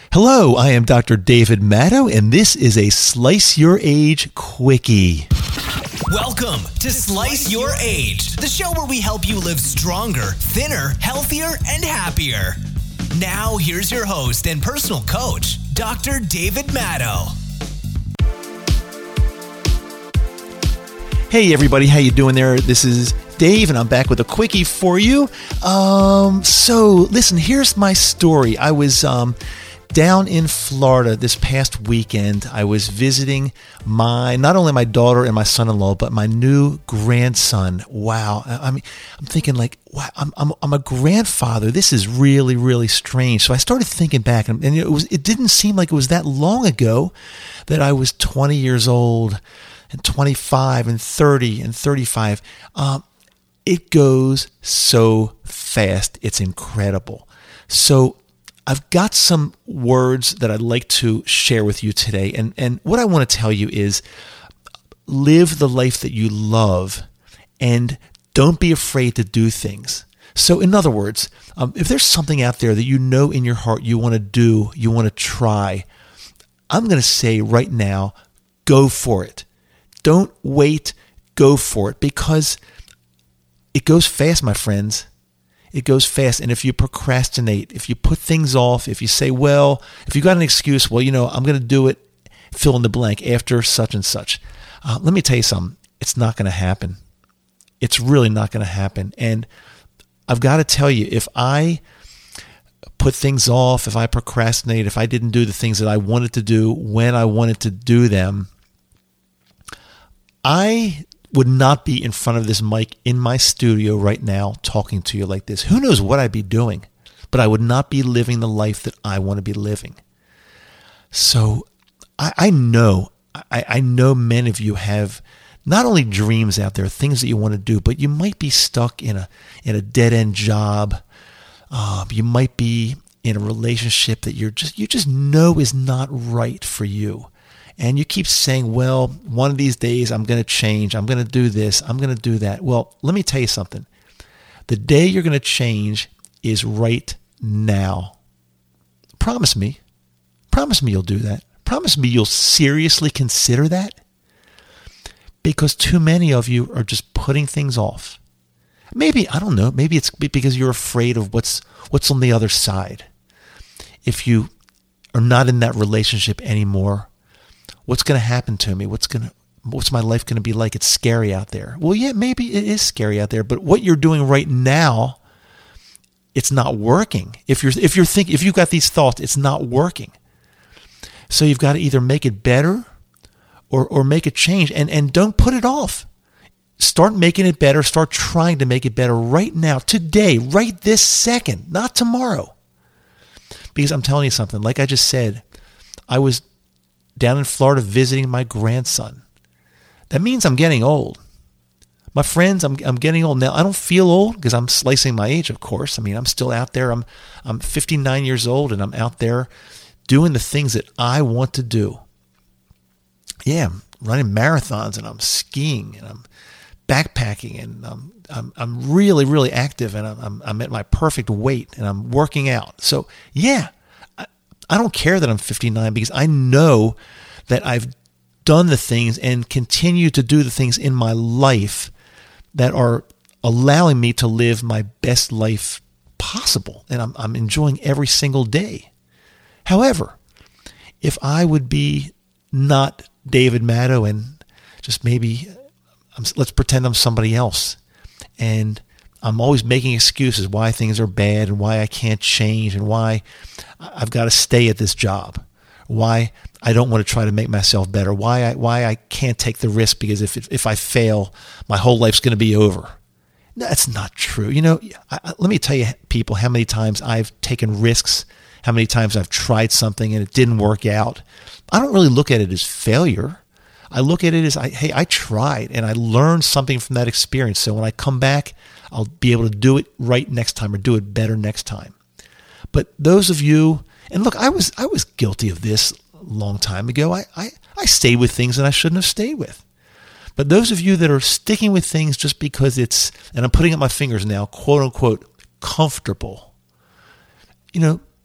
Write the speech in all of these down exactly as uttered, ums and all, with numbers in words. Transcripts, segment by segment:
Hello, I am Doctor David Matto, and this is a Slice Your Age Quickie. Welcome to Slice Your Age, the show where we help you live stronger, thinner, healthier, and happier. Now, here's your host and personal coach, Doctor David Matto. Hey everybody, how you doing there? This is Dave, and I'm back with a quickie for you. Um, so, listen, here's my story. I was um, down in Florida this past weekend. I was visiting my, not only my daughter and my son-in-law, but my new grandson. Wow. I, I mean, I'm thinking like, wow, I'm, I'm, I'm a grandfather. This is really, really strange. So I started thinking back, and, and it was, it didn't seem like it was that long ago that I was twenty years old and twenty-five and thirty and thirty-five. Um, it goes so fast. It's incredible. So I've got some words that I'd like to share with you today. And, and what I want to tell you is live the life that you love and don't be afraid to do things. So in other words, um, if there's something out there that you know in your heart you want to do, you want to try, I'm going to say right now, go for it. Don't wait, go for it, because it goes fast, my friends. It goes fast. And if you procrastinate, if you put things off, if you say, well, if you got an excuse, well, you know, I'm going to do it, fill in the blank after such and such. Uh, let me tell you something. It's not going to happen. It's really not going to happen. And I've got to tell you, if I put things off, if I procrastinate, if I didn't do the things that I wanted to do when I wanted to do them, I would not be in front of this mic in my studio right now talking to you like this. Who knows what I'd be doing, but I would not be living the life that I want to be living. So I, I know, I, I know many of you have not only dreams out there, things that you want to do, but you might be stuck in a in a dead-end job. Uh, you might be in a relationship that you're just you just know is not right for you. And you keep saying, well, one of these days I'm going to change. I'm going to do this. I'm going to do that. Well, let me tell you something. The day you're going to change is right now. Promise me. Promise me you'll do that. Promise me you'll seriously consider that. Because too many of you are just putting things off. Maybe, I don't know, maybe it's because you're afraid of what's what's on the other side. If you are not in that relationship anymore, what's going to happen to me? What's going to, what's my life going to be like? It's scary out there. Well, yeah, maybe it is scary out there, but what you're doing right now, it's not working. If you're, if you're thinking, if you've got these thoughts, it's not working. So you've got to either make it better or, or make a change, and, and don't put it off. Start making it better. Start trying to make it better right now, today, right this second, not tomorrow. Because I'm telling you something, like I just said, I was down in Florida visiting my grandson. That means I'm getting old. My friends, I'm I'm getting old. Now, I don't feel old because I'm slicing my age, of course. I mean, I'm still out there. I'm I'm fifty-nine years old, and I'm out there doing the things that I want to do. Yeah, I'm running marathons, and I'm skiing, and I'm backpacking, and I'm I'm, I'm really, really active, and I'm, I'm I'm at my perfect weight, and I'm working out. So, yeah, I don't care that I'm fifty-nine because I know that I've done the things and continue to do the things in my life that are allowing me to live my best life possible. And I'm, I'm enjoying every single day. However, if I would be not David Matto and just maybe, I'm, let's pretend I'm somebody else, and I'm always making excuses why things are bad and why I can't change and why I've got to stay at this job, why I don't want to try to make myself better, why I why I can't take the risk because if if I fail, my whole life's going to be over. That's not true. You know, I, I, let me tell you, people, how many times I've taken risks, how many times I've tried something and it didn't work out. I don't really look at it as failure. I look at it as, I, hey, I tried and I learned something from that experience. So when I come back, I'll be able to do it right next time or do it better next time. But those of you, and look, I was I was guilty of this a long time ago. I, I, I stayed with things that I shouldn't have stayed with. But those of you that are sticking with things just because it's, and I'm putting up my fingers now, quote unquote, comfortable, you know,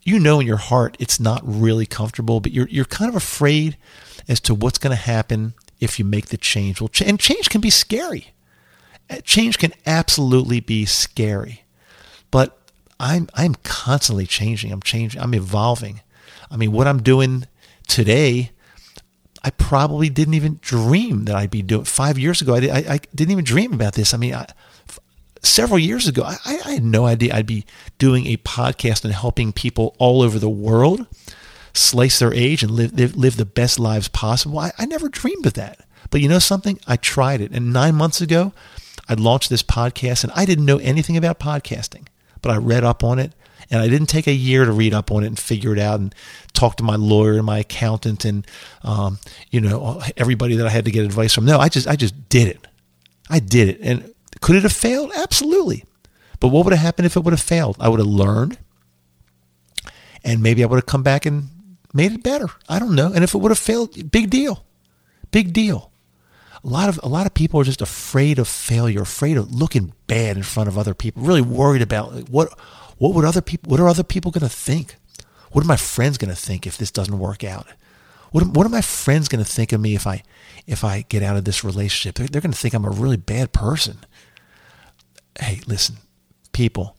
you know in your heart it's not really comfortable, but you're you're kind of afraid as to what's going to happen if you make the change. Well, ch- and change can be scary. Change can absolutely be scary. But I'm I'm constantly changing. I'm changing. I'm evolving. I mean, what I'm doing today, I probably didn't even dream that I'd be doing. Five years ago, I, I, I didn't even dream about this. I mean, I, f- several years ago, I, I had no idea I'd be doing a podcast and helping people all over the world slice their age and live live, live the best lives possible. I, I never dreamed of that. But you know something? I tried it. And nine months ago, I launched this podcast, and I didn't know anything about podcasting, but I read up on it. And I didn't take a year to read up on it and figure it out and talk to my lawyer and my accountant and, um, you know, everybody that I had to get advice from. No, I just I just did it. I did it. And could it have failed? Absolutely. But what would have happened if it would have failed? I would have learned, and maybe I would have come back and made it better. I don't know. And if it would have failed, big deal. Big deal. A lot of a lot of people are just afraid of failure, afraid of looking bad in front of other people, really worried about like, what What would other people? What are other people going to think? What are my friends going to think if this doesn't work out? What What are my friends going to think of me if I if I get out of this relationship? They're, they're going to think I'm a really bad person. Hey, listen, people.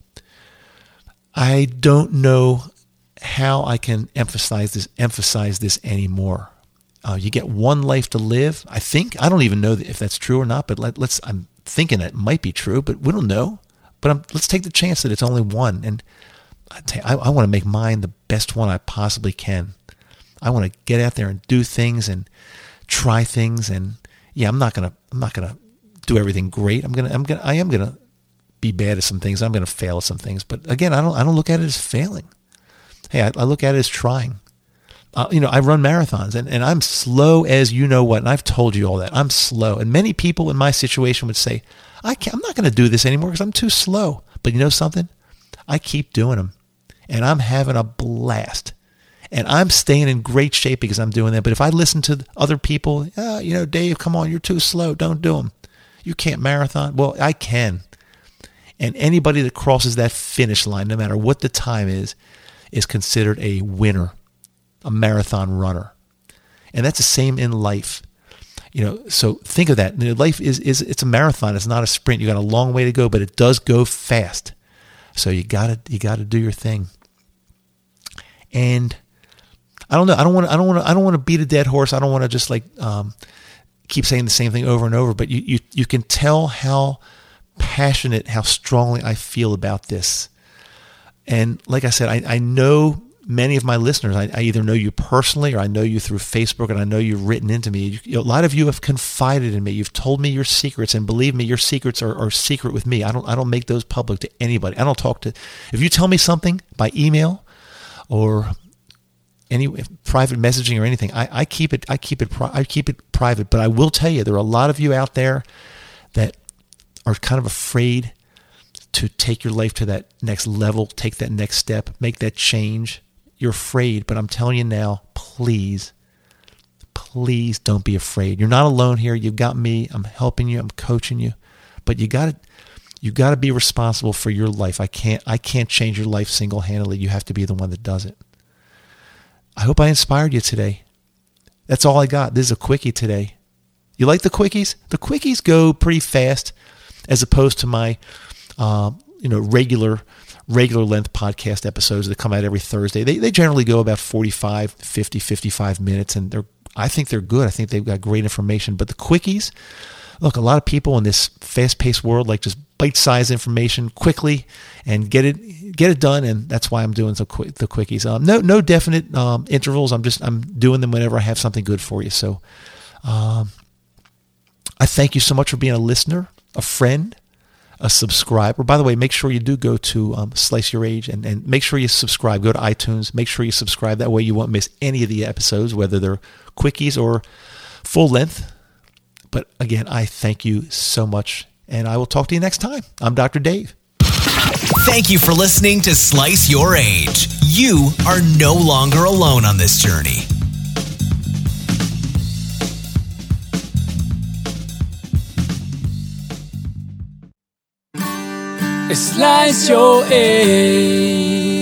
I don't know how I can emphasize this emphasize this anymore. Uh, you get one life to live. I think I don't even know if that's true or not. But let, let's. I'm thinking it might be true, but we don't know. But I'm, let's take the chance that it's only one. And I, I, I want to make mine the best one I possibly can. I want to get out there and do things and try things. And yeah, I'm not gonna I'm not gonna do everything great. I'm gonna I'm gonna I am gonna be bad at some things. I'm gonna fail at some things. But again, I don't I don't look at it as failing. Hey, I, I look at it as trying. Uh, you know, I run marathons, and, and I'm slow as you know what. And I've told you all that. I'm slow. And many people in my situation would say, I can't, I'm not going to do this anymore because I'm too slow. But you know something? I keep doing them, and I'm having a blast. And I'm staying in great shape because I'm doing that. But if I listen to other people, oh, you know, Dave, come on, you're too slow. Don't do them. You can't marathon. Well, I can. And anybody that crosses that finish line, no matter what the time is, is considered a winner, a marathon runner. And that's the same in life. You know, so think of that. Life is, is it's a marathon. It's not a sprint. You got a long way to go, but it does go fast. So you gotta you gotta do your thing. And I don't know. I don't want to. I don't want to. I don't want to beat a dead horse. I don't want to just like um, keep saying the same thing over and over. But you you you can tell how passionate, how strongly I feel about this. And like I said, I, I know many of my listeners. I, I either know you personally or I know you through Facebook, and I know you've written into me. You, a lot of you have confided in me. You've told me your secrets, and believe me, your secrets are, are secret with me. I don't I don't make those public to anybody. I don't talk to. If you tell me something by email or any private messaging or anything, I, I keep it. I keep it. I keep it private. But I will tell you, there are a lot of you out there that are kind of afraid to take your life to that next level, take that next step, make that change. You're afraid, but I'm telling you now, please, please don't be afraid. You're not alone here. You've got me. I'm helping you. I'm coaching you. But you got to you got to be responsible for your life. I can't I can't change your life single-handedly. You have to be the one that does it. I hope I inspired you today. That's all I got. This is a quickie today. You like the quickies? The quickies go pretty fast as opposed to my uh, you know, regular regular length podcast episodes that come out every Thursday. They they generally go about forty-five, fifty, fifty-five minutes, and they're I think they're good. I think they've got great information. But the quickies, look, a lot of people in this fast-paced world like just bite-sized information quickly and get it get it done, and that's why I'm doing the quick the quickies. Um, no no definite um, intervals. I'm just I'm doing them whenever I have something good for you. So um, I thank you so much for being a listener, a friend, a subscriber. By the way, make sure you do go to um, Slice Your Age and, and make sure you subscribe. Go to iTunes. Make sure you subscribe. That way you won't miss any of the episodes, whether they're quickies or full length. But again, I thank you so much, and I will talk to you next time. I'm Doctor Dave. Thank you for listening to Slice Your Age. You are no longer alone on this journey. Slice your age.